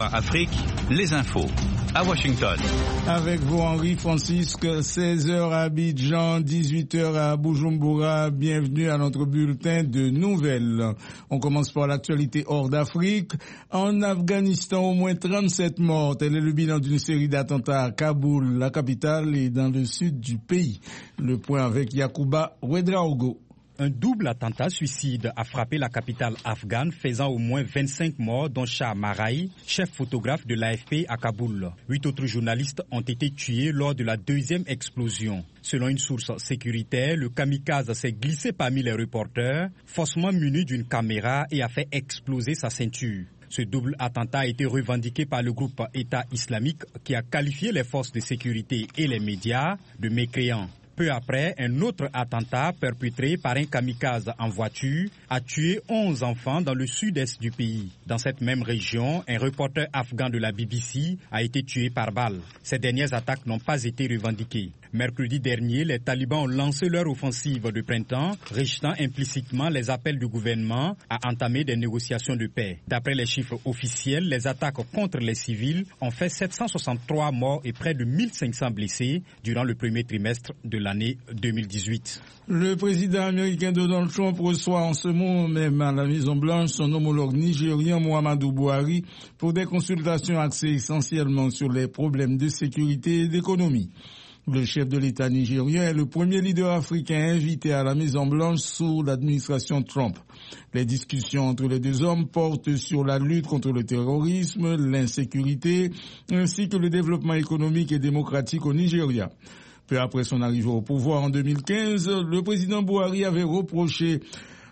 Afrique, les infos. À Washington. Avec vous, Henri Francisque, 16h à Abidjan, 18h à Bujumbura. Bienvenue à notre bulletin de nouvelles. On commence par l'actualité hors d'Afrique. En Afghanistan, au moins 37 morts. Tel est le bilan d'une série d'attentats à Kaboul, la capitale, et dans le sud du pays. Le point avec Yacouba Ouedraogo. Un double attentat suicide a frappé la capitale afghane, faisant au moins 25 morts, dont Shah Maraï, chef photographe de l'AFP à Kaboul. 8 autres journalistes ont été tués lors de la deuxième explosion. Selon une source sécuritaire, le kamikaze s'est glissé parmi les reporters, faussement muni d'une caméra et a fait exploser sa ceinture. Ce double attentat a été revendiqué par le groupe État islamique qui a qualifié les forces de sécurité et les médias de mécréants. Peu après, un autre attentat perpétré par un kamikaze en voiture a tué 11 enfants dans le sud-est du pays. Dans cette même région, un reporter afghan de la BBC a été tué par balle. Ces dernières attaques n'ont pas été revendiquées. Mercredi dernier, les talibans ont lancé leur offensive de printemps, rejetant implicitement les appels du gouvernement à entamer des négociations de paix. D'après les chiffres officiels, les attaques contre les civils ont fait 763 morts et près de 1500 blessés durant le premier trimestre de l'année 2018. Le président américain Donald Trump reçoit en ce moment même à la Maison-Blanche son homologue nigérien Muhammadu Buhari pour des consultations axées essentiellement sur les problèmes de sécurité et d'économie. Le chef de l'État nigérien est le premier leader africain invité à la Maison-Blanche sous l'administration Trump. Les discussions entre les deux hommes portent sur la lutte contre le terrorisme, l'insécurité, ainsi que le développement économique et démocratique au Nigeria. Peu après son arrivée au pouvoir en 2015, le président Buhari avait reproché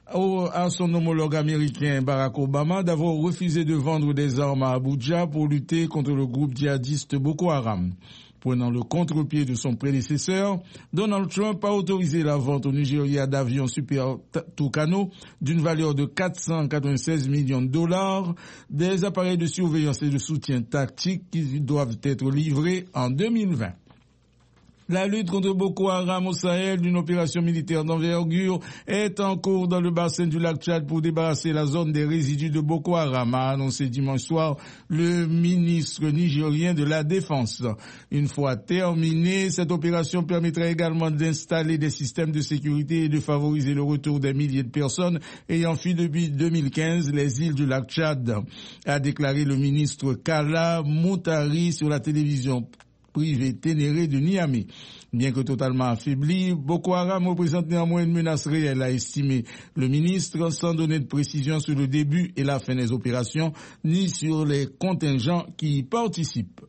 à son homologue américain Barack Obama d'avoir refusé de vendre des armes à Abuja pour lutter contre le groupe djihadiste Boko Haram. Prenant le contre-pied de son prédécesseur, Donald Trump a autorisé la vente au Nigeria d'avions Super Tucano d'une valeur de 496 millions de dollars, des appareils de surveillance et de soutien tactique qui doivent être livrés en 2020. La lutte contre Boko Haram au Sahel d'une opération militaire d'envergure est en cours dans le bassin du lac Tchad pour débarrasser la zone des résidus de Boko Haram, a annoncé dimanche soir le ministre nigérien de la Défense. Une fois terminée, cette opération permettra également d'installer des systèmes de sécurité et de favoriser le retour des milliers de personnes ayant fui depuis 2015 les îles du lac Tchad, a déclaré le ministre Kala Moutari sur la télévision privé Ténéré de Niamey. Bien que totalement affaibli, Boko Haram représente néanmoins une menace réelle, a estimé le ministre, sans donner de précision sur le début et la fin des opérations, ni sur les contingents qui y participent.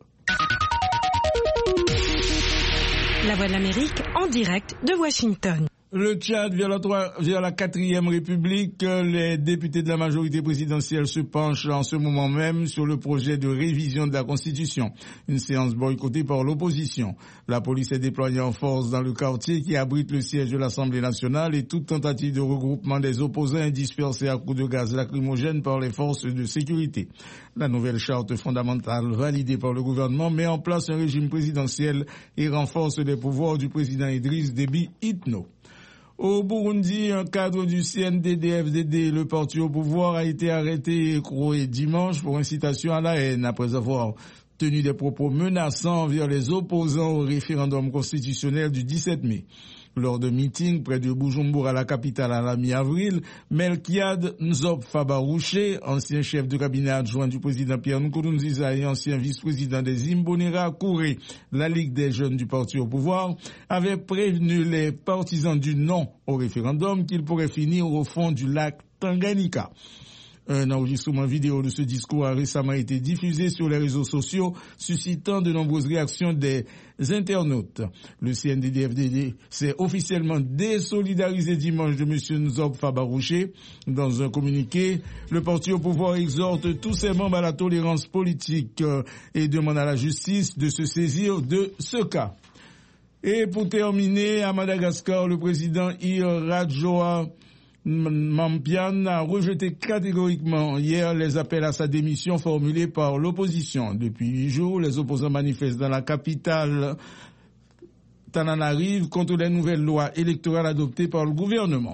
La Voix de l'Amérique en direct de Washington. Le Tchad vers la 4e République, les députés de la majorité présidentielle se penchent en ce moment même sur le projet de révision de la Constitution. Une séance boycottée par l'opposition. La police est déployée en force dans le quartier qui abrite le siège de l'Assemblée nationale et toute tentative de regroupement des opposants est dispersée à coups de gaz lacrymogène par les forces de sécurité. La nouvelle charte fondamentale validée par le gouvernement met en place un régime présidentiel et renforce les pouvoirs du président Idriss Déby Itno. Au Burundi, un cadre du CNDD-FDD, le parti au pouvoir, a été arrêté et écroué dimanche pour incitation à la haine après avoir tenu des propos menaçants envers les opposants au référendum constitutionnel du 17 mai. Lors de meeting près de Bujumbura, la capitale, à la mi-avril, Melkiad Nzob Fabarouché, ancien chef de cabinet adjoint du président Pierre Nkurunziza et ancien vice-président des Imbonerakure Kouré, la Ligue des jeunes du parti au pouvoir, avait prévenu les partisans du non au référendum qu'ils pourraient finir au fond du lac Tanganyika. Un enregistrement vidéo de ce discours a récemment été diffusé sur les réseaux sociaux, suscitant de nombreuses réactions des internautes. Le CNDD-FDD s'est officiellement désolidarisé dimanche de M. Nzob Fabarouché. Dans un communiqué, le parti au pouvoir exhorte tous ses membres à la tolérance politique et demande à la justice de se saisir de ce cas. Et pour terminer, à Madagascar, le président Irajoa Mampian a rejeté catégoriquement hier les appels à sa démission formulés par l'opposition. Depuis 8 jours, les opposants manifestent dans la capitale Tananarive contre les nouvelles lois électorales adoptées par le gouvernement.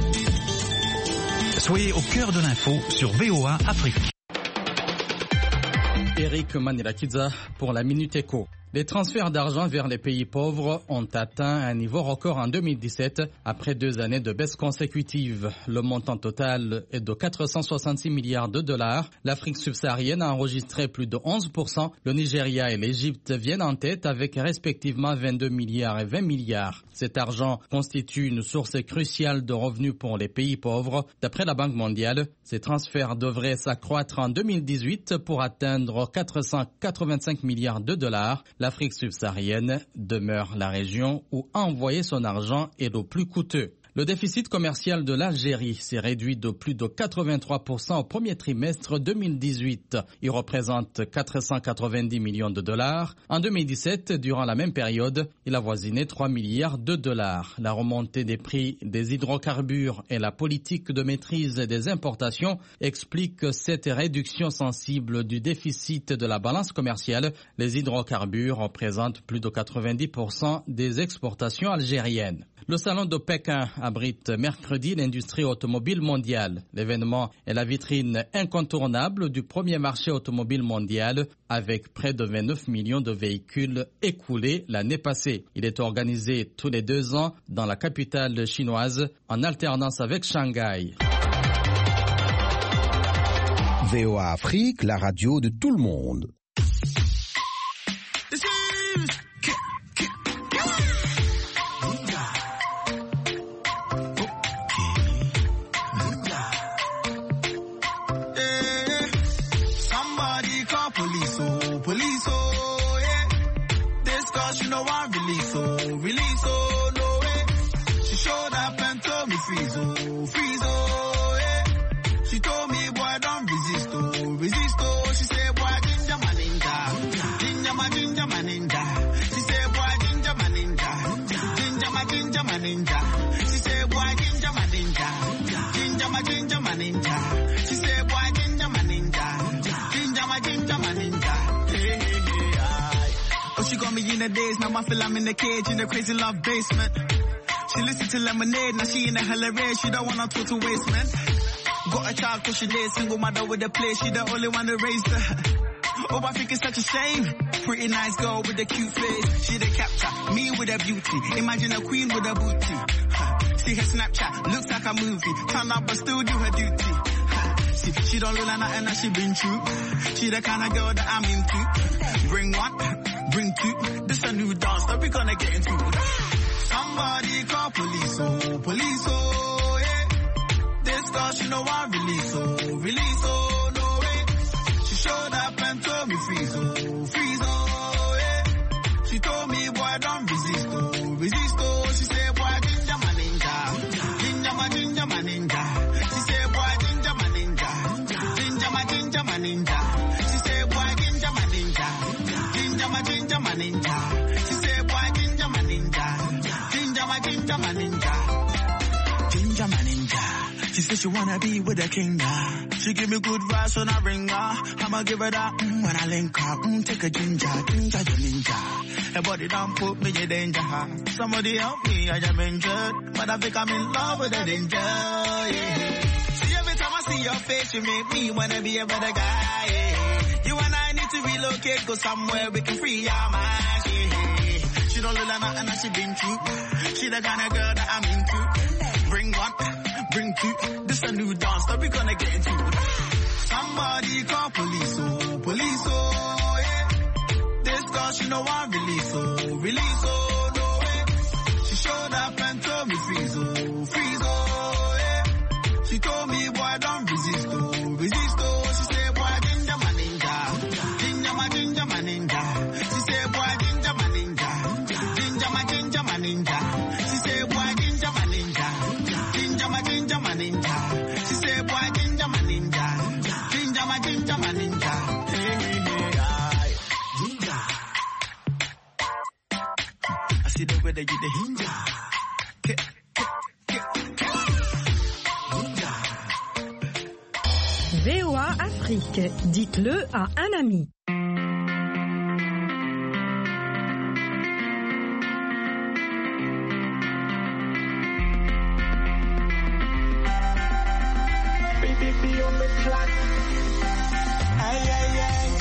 Soyez au cœur de l'info sur VOA Afrique. Eric Manilakiza pour la Minute Éco. Les transferts d'argent vers les pays pauvres ont atteint un niveau record en 2017 après 2 années de baisse consécutive. Le montant total est de 466 milliards de dollars. L'Afrique subsaharienne a enregistré plus de 11%. Le Nigeria et l'Égypte viennent en tête avec respectivement 22 milliards et 20 milliards. Cet argent constitue une source cruciale de revenus pour les pays pauvres. D'après la Banque mondiale, ces transferts devraient s'accroître en 2018 pour atteindre 485 milliards de dollars. L'Afrique subsaharienne demeure la région où envoyer son argent est le plus coûteux. Le déficit commercial de l'Algérie s'est réduit de plus de 83% au premier trimestre 2018. Il représente 490 millions de dollars. En 2017, durant la même période, il avoisinait 3 milliards de dollars. La remontée des prix des hydrocarbures et la politique de maîtrise des importations expliquent cette réduction sensible du déficit de la balance commerciale. Les hydrocarbures représentent plus de 90% des exportations algériennes. Le salon de Pékin abrite mercredi l'industrie automobile mondiale. L'événement est la vitrine incontournable du premier marché automobile mondial avec près de 29 millions de véhicules écoulés l'année passée. Il est organisé tous les 2 ans dans la capitale chinoise en alternance avec Shanghai. VOA Afrique, la radio de tout le monde. Days, now I feel I'm in the cage in the crazy love basement. She listened to Lemonade, now she in the hella race. She don't want a total waste, man. Got a child cause she did, single mother with a place. She the only one that raised her. Oh, I think it's such a shame. Pretty nice girl with a cute face. She the capture, me with a beauty. Imagine a queen with a booty. See her Snapchat, looks like a movie. Turn up but still do her duty. See, she don't look like nothing that she been through. She the kind of girl that I'm into. Bring one, bring two. This a new dance that we gonna get into. Somebody call police, oh, police, oh, yeah. This girl, she know I release, oh, no way. She showed up and told me freeze, oh, yeah. She told me, boy, don't resist, oh. She said, boy, ginger my ninja, ginger my ninja. She said, boy, ginger my ninja, ginger my ninja. She said, boy, ginger my ninja. She said, boy, ginger my ninja, ginger my ninja. Ginger my ninja. She said she wanna be with a king, yeah. She give me good vibes when I ring her. I'ma give her that when I link her. Take a ginger your ninja. Her body don't put me in danger. Somebody help me, I am injured. But I think I'm in love with a danger, yeah. See, every time I see your face, you make me wanna be a better guy, yeah. You and I need to relocate, go somewhere we can free our minds, yeah. She don't look like nothing that she been through. She the kind of girl that I'm into. Bring one, bring two. This a new dance that we gonna get into. Somebody call police, oh, yeah. This girl, she know I release, oh, no way. She showed up and told me freeze, oh, yeah. She told me, boy, don't resist, oh. She said, boy, ginger my ninja. She said, boy, ginger my ninja. Ginger my ninja. She said, boy, ginger my ninja. Ginger my ninja. She said, boy, ginger my ninja. Ginger my ninja. Hey, ginger. I see the way that you the ginger. VOA Afrique, dites-le à un ami. Aïe aïe aïe.